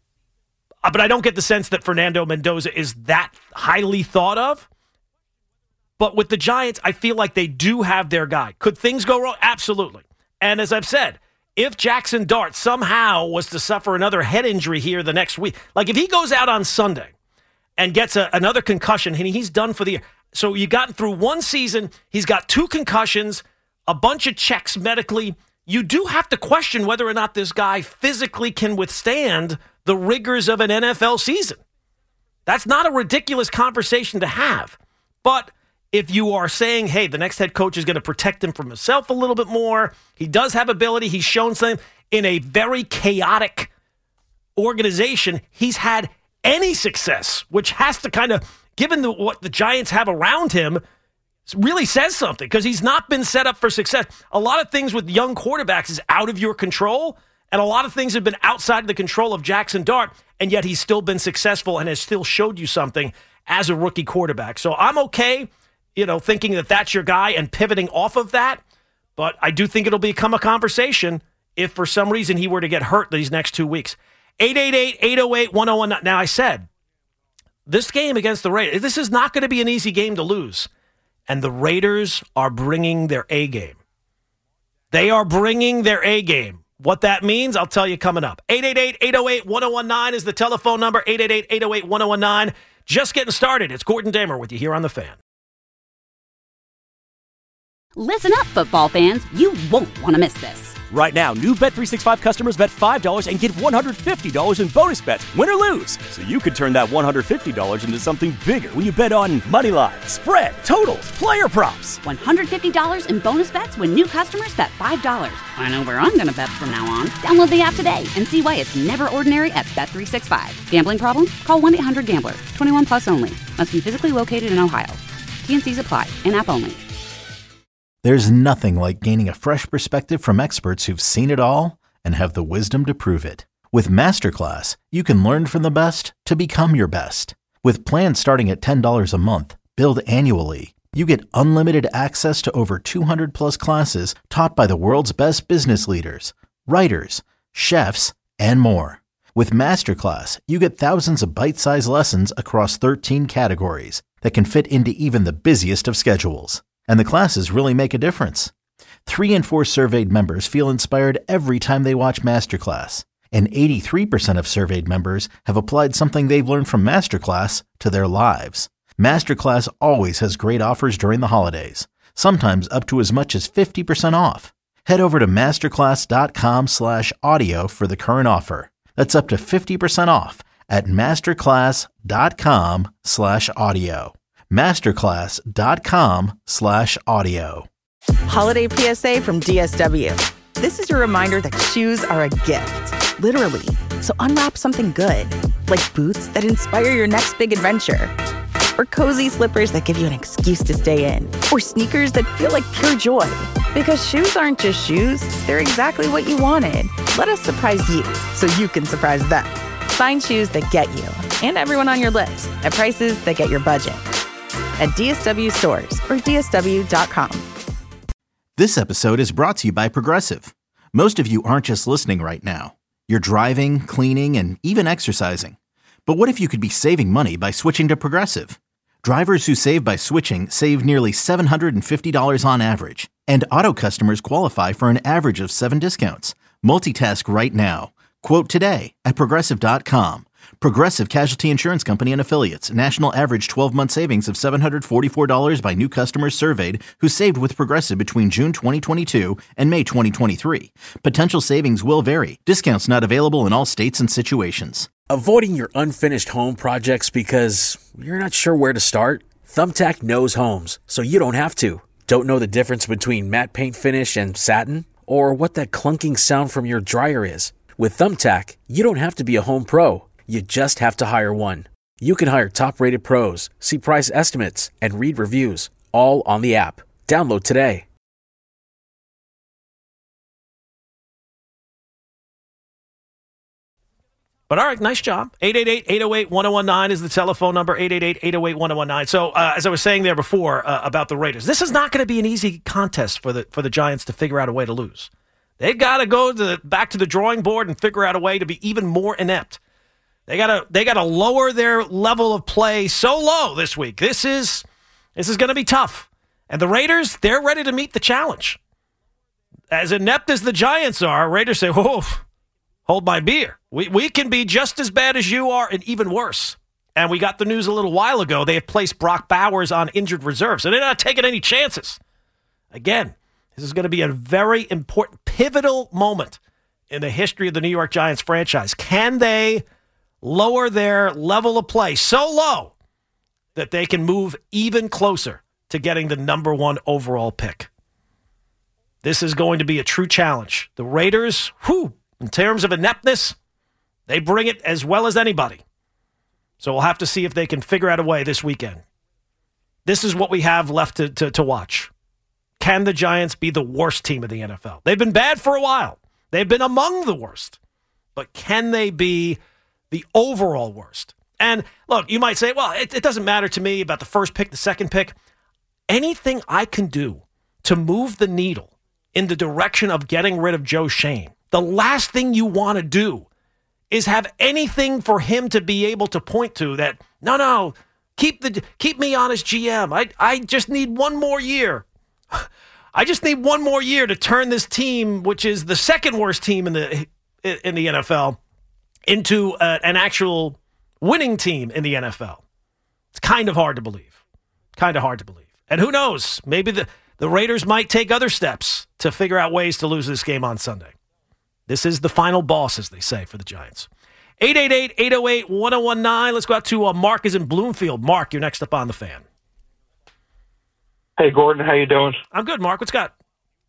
I don't get the sense that Fernando Mendoza is that highly thought of. But with the Giants, I feel like they do have their guy. Could things go wrong? Absolutely. And as I've said, if Jackson Dart somehow was to suffer another head injury here the next week, like if he goes out on Sunday and gets another concussion, and he's done for the year. So you got through one season, he's got 2 concussions, a bunch of checks medically. You do have to question whether or not this guy physically can withstand the rigors of an NFL season. That's not a ridiculous conversation to have. But if you are saying, hey, the next head coach is going to protect him from himself a little bit more, he does have ability, he's shown something in a very chaotic organization, he's had any success, which has to kind of, given what the Giants have around him, really says something because he's not been set up for success. A lot of things with young quarterbacks is out of your control, and a lot of things have been outside of the control of Jackson Dart, and yet he's still been successful and has still showed you something as a rookie quarterback. So I'm okay, thinking that that's your guy and pivoting off of that, but I do think it'll become a conversation if for some reason he were to get hurt these next 2 weeks. 888-808-1019. Now, I said, this game against the Raiders, this is not going to be an easy game to lose. And the Raiders are bringing their A game. They are bringing their A game. What that means, I'll tell you coming up. 888-808-1019 is the telephone number, 888-808-1019. Just getting started. It's Gordon Damer with you here on The Fan. Listen up, football fans. You won't want to miss this. Right now, new Bet365 customers bet $5 and get $150 in bonus bets, win or lose. So you could turn that $150 into something bigger when you bet on moneyline, spread, totals, player props. $150 in bonus bets when new customers bet $5. I know where I'm going to bet from now on. Download the app today and see why it's never ordinary at Bet365. Gambling problem? Call 1-800-GAMBLER. 21 plus only. Must be physically located in Ohio. T&Cs apply. In-app only. There's nothing like gaining a fresh perspective from experts who've seen it all and have the wisdom to prove it. With Masterclass, you can learn from the best to become your best. With plans starting at $10 a month, billed annually, you get unlimited access to over 200 plus classes taught by the world's best business leaders, writers, chefs, and more. With Masterclass, you get thousands of bite-sized lessons across 13 categories that can fit into even the busiest of schedules. And the classes really make a difference. 3 in 4 surveyed members feel inspired every time they watch Masterclass. And 83% of surveyed members have applied something they've learned from Masterclass to their lives. Masterclass always has great offers during the holidays, sometimes up to as much as 50% off. Head over to masterclass.com/audio for the current offer. That's up to 50% off at masterclass.com/audio. masterclass.com/audio. Holiday PSA from DSW. This is your reminder that shoes are a gift, literally. So unwrap something good, like boots that inspire your next big adventure, or cozy slippers that give you an excuse to stay in, or sneakers that feel like pure joy. Because shoes aren't just shoes, they're exactly what you wanted. Let us surprise you so you can surprise them. Find shoes that get you and everyone on your list at prices that get your budget. At DSW stores or DSW.com. This episode is brought to you by Progressive. Most of you aren't just listening right now. You're driving, cleaning, and even exercising. But what if you could be saving money by switching to Progressive? Drivers who save by switching save nearly $750 on average. And auto customers qualify for an average of 7 discounts. Multitask right now. Quote today at Progressive.com. Progressive Casualty Insurance Company and Affiliates. National average 12-month savings of $744 by new customers surveyed who saved with Progressive between June 2022 and May 2023. Potential savings will vary. Discounts not available in all states and situations. Avoiding your unfinished home projects because you're not sure where to start? Thumbtack knows homes, so you don't have to. Don't know the difference between matte paint finish and satin? Or what that clunking sound from your dryer is? With Thumbtack, you don't have to be a home pro. You just have to hire one. You can hire top-rated pros, see price estimates, and read reviews, all on the app. Download today. But all right, nice job. 888-808-1019 is the telephone number, 888-808-1019. So as I was saying there before about the Raiders, this is not going to be an easy contest for the Giants to figure out a way to lose. They've got to go back to the drawing board and figure out a way to be even more inept. They gotta lower their level of play so low this week. This is going to be tough. And the Raiders, they're ready to meet the challenge. As inept as the Giants are, Raiders say, whoa, hold my beer. We can be just as bad as you are and even worse. And we got the news a little while ago. They have placed Brock Bowers on injured reserve, so they're not taking any chances. Again, this is going to be a very important, pivotal moment in the history of the New York Giants franchise. Can they lower their level of play so low that they can move even closer to getting the number 1 overall pick? This is going to be a true challenge. The Raiders, in terms of ineptness, they bring it as well as anybody. So we'll have to see if they can figure out a way this weekend. This is what we have left to watch. Can the Giants be the worst team of the NFL? They've been bad for a while. They've been among the worst. But can they be the overall worst? And look, you might say, well, it doesn't matter to me about the first pick, the second pick. Anything I can do to move the needle in the direction of getting rid of Joe Schoen, the last thing you want to do is have anything for him to be able to point to that, no, keep me on as GM. I just need one more year. I just need one more year to turn this team, which is the second worst team in the NFL, into an actual winning team in the NFL. It's kind of hard to believe. And who knows? Maybe the Raiders might take other steps to figure out ways to lose this game on Sunday. This is the final boss, as they say, for the Giants. 888-808-1019. Let's go out to Mark is in Bloomfield. Mark, you're next up on the Fan. Hey, Gordon. How you doing? I'm good, Mark. What's got?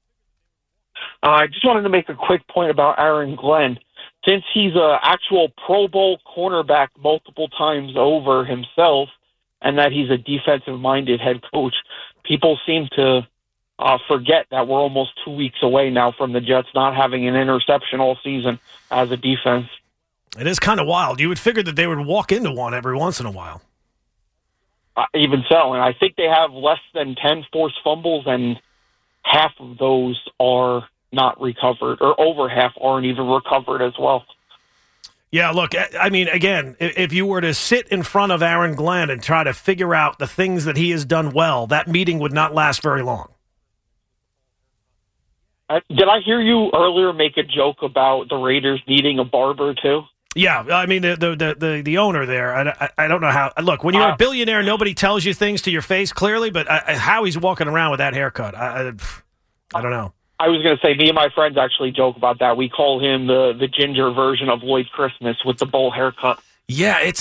I just wanted to make a quick point about Aaron Glenn. Since he's an actual Pro Bowl cornerback multiple times over himself, and that he's a defensive-minded head coach, people seem to forget that we're almost 2 weeks away now from the Jets not having an interception all season as a defense. It is kind of wild. You would figure that they would walk into one every once in a while. Even so, and I think they have less than 10 forced fumbles, and half of those are not recovered, or over half aren't even recovered as well. Yeah, look, I mean, again, if you were to sit in front of Aaron Glenn and try to figure out the things that he has done well, that meeting would not last very long. Did I hear you earlier make a joke about the Raiders needing a barber too? Yeah, I mean, the owner there, I don't know how. Look, when you're a billionaire, nobody tells you things to your face clearly, but how he's walking around with that haircut, I don't know. I was going to say, me and my friends actually joke about that. We call him the ginger version of Lloyd Christmas with the bowl haircut. Yeah,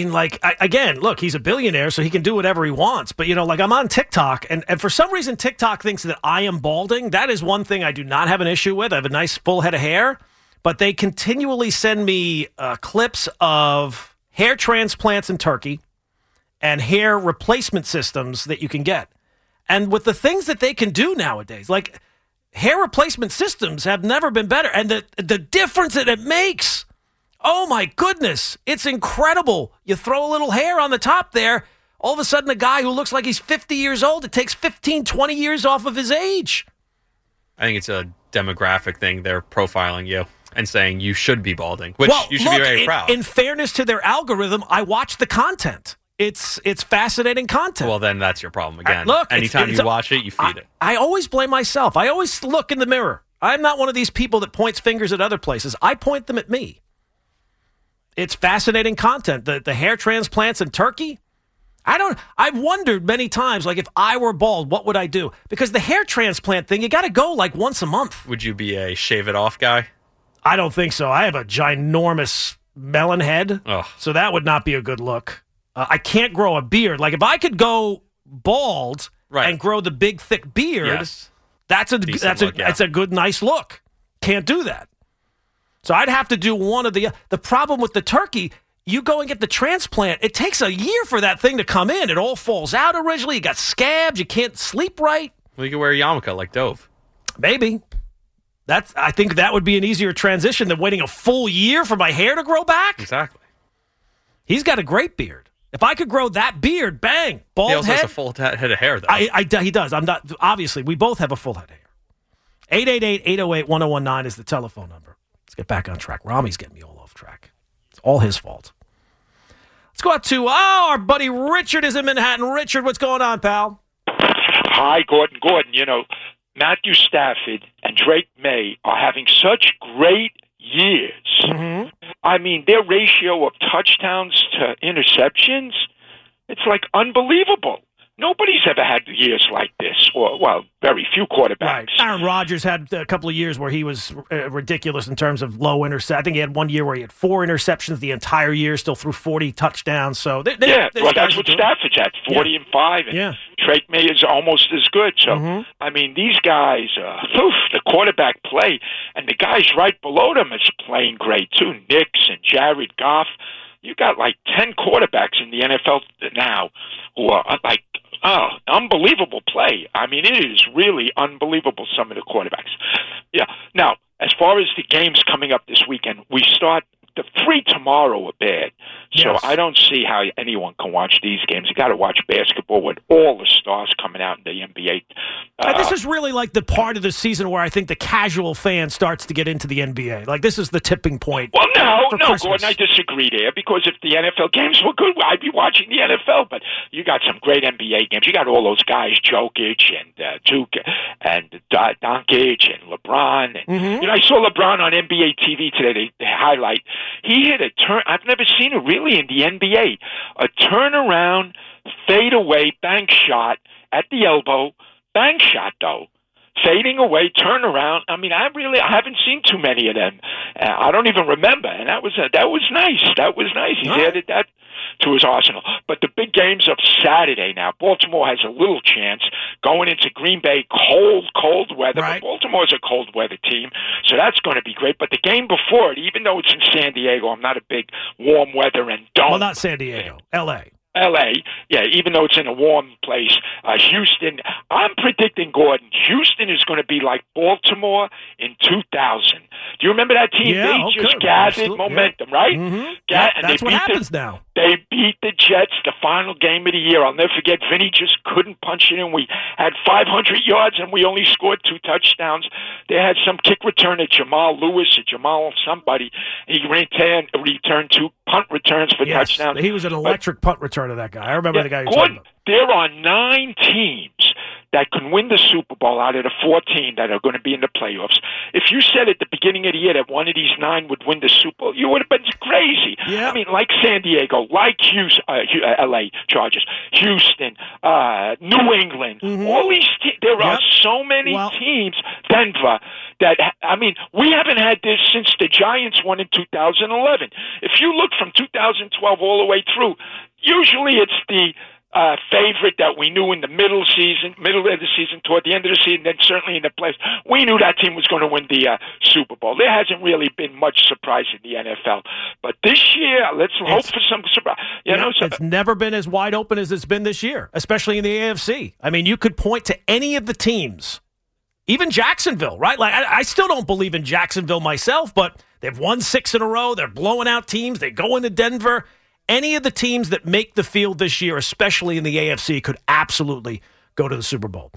again, look, he's a billionaire, so he can do whatever he wants. But, I'm on TikTok, and for some reason TikTok thinks that I am balding. That is one thing I do not have an issue with. I have a nice full head of hair, but they continually send me clips of hair transplants in Turkey and hair replacement systems that you can get. And with the things that they can do nowadays, like hair replacement systems have never been better. And the difference that it makes, oh my goodness, it's incredible. You throw a little hair on the top there, all of a sudden a guy who looks like he's 50 years old, it takes 15, 20 years off of his age. I think it's a demographic thing. They're profiling you and saying you should be balding, which you should be very proud. In fairness to their algorithm, I watch the content. It's fascinating content. Well, then that's your problem again. Look, anytime you watch it, you feed it. I always blame myself. I always look in the mirror. I'm not one of these people that points fingers at other places. I point them at me. It's fascinating content. The hair transplants in Turkey. I've wondered many times, like, if I were bald, what would I do? Because the hair transplant thing, you got to go like once a month. Would you be a shave it off guy? I don't think so. I have a ginormous melon head, so that would not be a good look. I can't grow a beard. Like, if I could go bald and grow the big, thick beard, that's a good, nice look. Can't do that. So I'd have to do one of the problem with the turkey, you go and get the transplant, it takes a year for that thing to come in. It all falls out originally. You got scabs. You can't sleep right. Well, you can wear a yarmulke like Dove. Maybe. I think that would be an easier transition than waiting a full year for my hair to grow back. Exactly. He's got a great beard. If I could grow that beard, bang, bald head. He also has a full head of hair, though. He does. I'm not. Obviously, we both have a full head of hair. 888-808-1019 is the telephone number. Let's get back on track. Rami's getting me all off track. It's all his fault. Let's go out to our buddy Richard is in Manhattan. Richard, what's going on, pal? Hi, Gordon. Matthew Stafford and Drake May are having such great years. Mm-hmm. I mean, their ratio of touchdowns to interceptions, it's like unbelievable. Nobody's ever had years like this, or, well, very few quarterbacks. Right. Aaron Rodgers had a couple of years where he was ridiculous in terms of low intercept. I think he had 1 year where he had 4 interceptions the entire year, still threw 40 touchdowns. So that's what Stafford's at, 40 and 5. And Drake May is almost as good. So, I mean, these guys, the quarterback play, and the guys right below them is playing great, too. Nicks and Jared Goff. You got like 10 quarterbacks in the NFL now who are like, unbelievable play. I mean, it is really unbelievable, some of the quarterbacks. Yeah. Now, as far as the games coming up this weekend, we start the 3 tomorrow are bad. So I don't see how anyone can watch these games. You got to watch basketball with all the stars coming out in the NBA. This is really like the part of the season where I think the casual fan starts to get into the NBA. Like, this is the tipping point. Well, no, Gordon, I disagree there, because if the NFL games were good, I'd be watching the NFL. But you got some great NBA games. You got all those guys, Jokic and Duke and Doncic and LeBron. And, I saw LeBron on NBA TV today, the highlight. He hit a turn. I've never seen it really in the NBA. A turnaround, fadeaway bank shot at the elbow, bank shot, though. Fading away, turn around. I mean, I haven't seen too many of them. I don't even remember, and that was nice. That was nice. He's added that to his arsenal. But the big games of Saturday now. Baltimore has a little chance going into Green Bay, cold weather. Right. But Baltimore's a cold weather team, so that's going to be great. But the game before it, even though it's in San Diego, I'm not a big warm weather and dome. Well, not San Diego, L.A. L.A., yeah, even though it's in a warm place. Houston, I'm predicting, Gordon, Houston is going to be like Baltimore in 2000. Do you remember that team? Yeah, they just gathered momentum, right? Mm-hmm. And that's what happens now. They beat the Jets, the final game of the year. I'll never forget, Vinny just couldn't punch it in. We had 500 yards, and we only scored 2 touchdowns. They had some kick return at Jamal Lewis, or Jamal somebody. He returned 2 punt returns for touchdowns. He was an electric punt return of that guy. I remember the guy you're talking about. There are 9 teams that can win the Super Bowl out of the 14 that are going to be in the playoffs. If you said at the beginning of the year that one of these 9 would win the Super Bowl, you would have been crazy. Yeah. I mean, like San Diego, like L.A. Chargers, Houston, New England, all these there are so many teams, Denver, that, I mean, we haven't had this since the Giants won in 2011. If you look from 2012 all the way through, usually it's the favorite that we knew in the middle of the season, toward the end of the season, then certainly in the playoffs. We knew that team was going to win the Super Bowl. There hasn't really been much surprise in the NFL. But this year, let's hope for some surprise. It's never been as wide open as it's been this year, especially in the AFC. I mean, you could point to any of the teams, even Jacksonville, right? Like I still don't believe in Jacksonville myself, but they've won 6 in a row. They're blowing out teams. They go into Denver. Any of the teams that make the field this year, especially in the AFC, could absolutely go to the Super Bowl.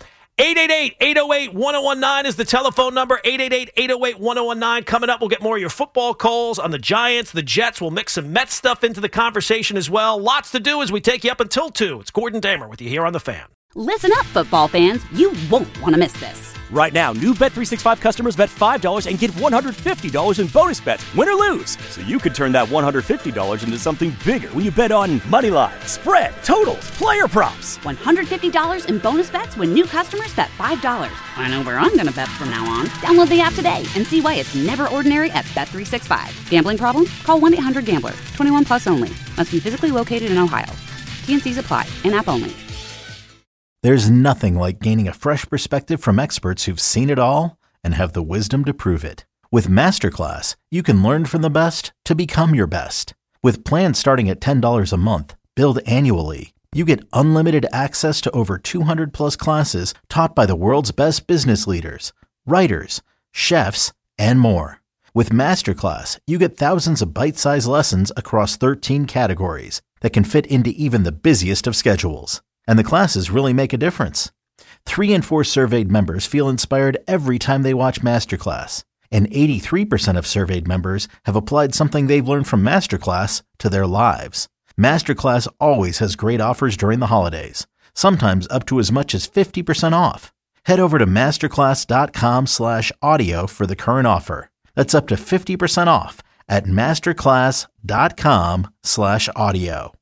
888-808-1019 is the telephone number. 888-808-1019. Coming up, we'll get more of your football calls on the Giants, the Jets. We'll mix some Mets stuff into the conversation as well. Lots to do as we take you up until 2. It's Gordon Damer with you here on The Fan. Listen up, football fans. You won't want to miss this. Right now, new Bet365 customers bet $5 and get $150 in bonus bets, win or lose. So you could turn that $150 into something bigger when you bet on moneyline, spread, totals, player props. $150 in bonus bets when new customers bet $5. I know where I'm going to bet from now on. Download the app today and see why it's never ordinary at Bet365. Gambling problem? Call 1-800-GAMBLER. 21 plus only. Must be physically located in Ohio. T&Cs apply. In-app only. There's nothing like gaining a fresh perspective from experts who've seen it all and have the wisdom to prove it. With Masterclass, you can learn from the best to become your best. With plans starting at $10 a month, billed annually, you get unlimited access to over 200 plus classes taught by the world's best business leaders, writers, chefs, and more. With Masterclass, you get thousands of bite-sized lessons across 13 categories that can fit into even the busiest of schedules. And the classes really make a difference. 3 in 4 surveyed members feel inspired every time they watch Masterclass. And 83% of surveyed members have applied something they've learned from Masterclass to their lives. Masterclass always has great offers during the holidays, sometimes up to as much as 50% off. Head over to masterclass.com/audio for the current offer. That's up to 50% off at masterclass.com/audio.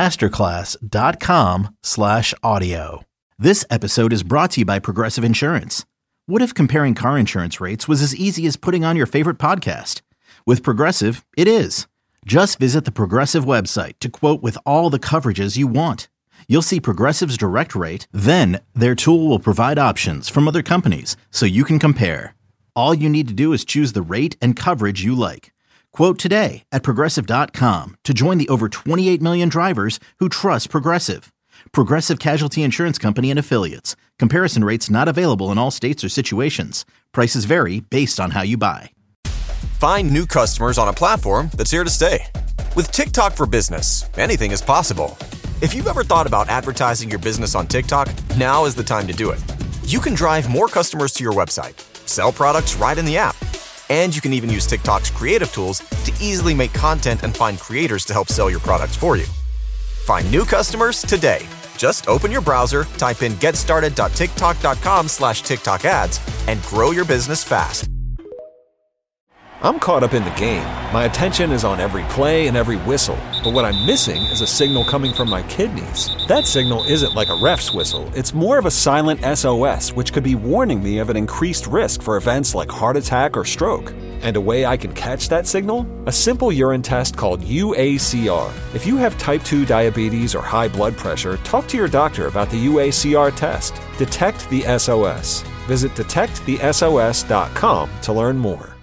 masterclass.com/audio. This episode is brought to you by Progressive Insurance. What if comparing car insurance rates was as easy as putting on your favorite podcast? With Progressive, it is. Just visit the Progressive website to quote with all the coverages you want. You'll see Progressive's direct rate, then their tool will provide options from other companies so you can compare. All you need to do is choose the rate and coverage you like. Quote today at Progressive.com to join the over 28 million drivers who trust Progressive. Progressive Casualty Insurance Company and Affiliates. Comparison rates not available in all states or situations. Prices vary based on how you buy. Find new customers on a platform that's here to stay. With TikTok for Business, anything is possible. If you've ever thought about advertising your business on TikTok, now is the time to do it. You can drive more customers to your website, sell products right in the app, and you can even use TikTok's creative tools to easily make content and find creators to help sell your products for you. Find new customers today. Just open your browser, type in getstarted.tiktok.com/TikTok ads, and grow your business fast. I'm caught up in the game. My attention is on every play and every whistle. But what I'm missing is a signal coming from my kidneys. That signal isn't like a ref's whistle. It's more of a silent SOS, which could be warning me of an increased risk for events like heart attack or stroke. And a way I can catch that signal? A simple urine test called UACR. If you have type 2 diabetes or high blood pressure, talk to your doctor about the UACR test. Detect the SOS. Visit detectthesos.com to learn more.